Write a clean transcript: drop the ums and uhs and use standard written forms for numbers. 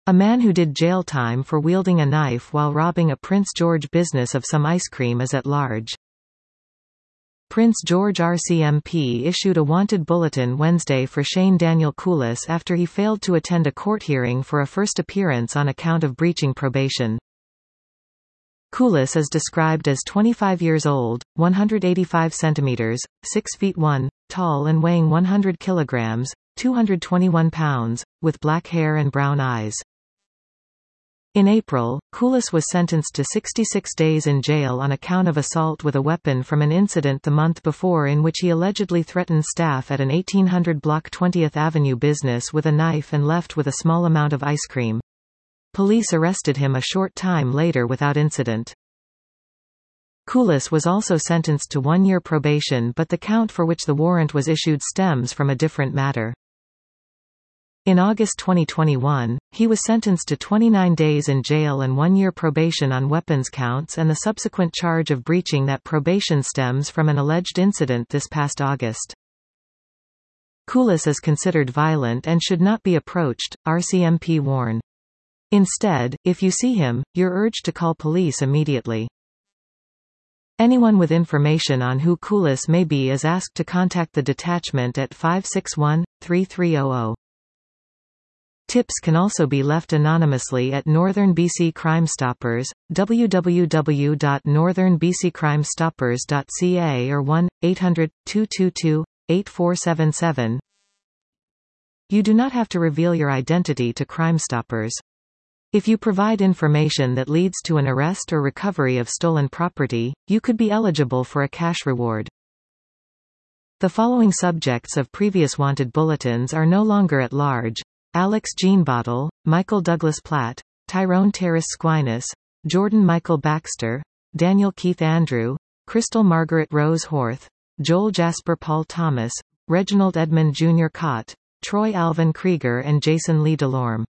A man who did jail time for wielding a knife while robbing a Prince George business of some ice cream is at large. Prince George RCMP issued a wanted bulletin Wednesday for Shane Daniel Koulis after he failed to attend a court hearing for a first appearance on account of breaching probation. Koulis is described as 25 years old, 185 centimeters, 6 feet 1, tall and weighing 100 kilograms, 221 pounds, with black hair and brown eyes. In April, Koulis was sentenced to 66 days in jail on account of assault with a weapon from an incident the month before in which he allegedly threatened staff at an 1800 block 20th Avenue business with a knife and left with a small amount of ice cream. Police arrested him a short time later without incident. Koulis was also sentenced to 1-year probation, but the count for which the warrant was issued stems from a different matter. In August 2021, he was sentenced to 29 days in jail and 1-year probation on weapons counts, and the subsequent charge of breaching that probation stems from an alleged incident this past August. Koulis is considered violent and should not be approached, RCMP warn. Instead, if you see him, you're urged to call police immediately. Anyone with information on who Koulis may be is asked to contact the detachment at 561-3300. Tips can also be left anonymously at Northern BC Crime Stoppers, www.northernbccrimestoppers.ca or 1-800-222-8477. You do not have to reveal your identity to Crime Stoppers. If you provide information that leads to an arrest or recovery of stolen property, you could be eligible for a cash reward. The following subjects of previous wanted bulletins are no longer at large: Alex Jean Bottle, Michael Douglas Platt, Tyrone Terrace Squinas, Jordan Michael Baxter, Daniel Keith Andrew, Crystal Margaret Rose Horth, Joel Jasper Paul Thomas, Reginald Edmund Jr. Cott, Troy Alvin Krieger and Jason Lee Delorme.